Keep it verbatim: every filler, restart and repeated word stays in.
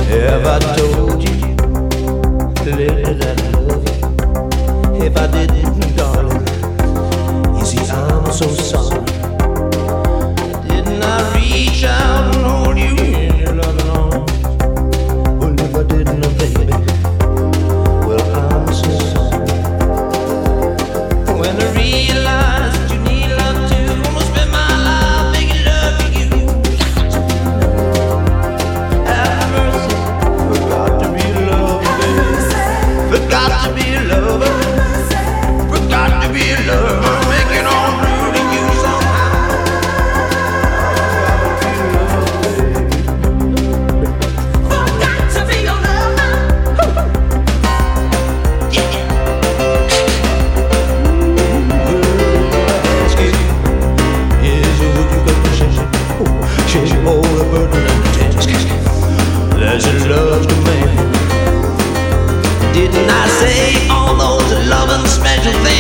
Have I told you, lately that I love you? If I didn't, darling, you see I'm so sorry. Didn't I reach out and hold you in your loving arms? Well, if I didn't, baby, well, I'm so sorry. When I realize that you need love too, I'm gonna spend my life making love to you. Have mercy, forgot to be a lover, baby. Forgot to be a lover. Forgot to be a lover, making all through to you somehow. Forgot to be a lover. Yeah. Share all the burden and the tension. There's a love demand. Didn't I say all those loving special things?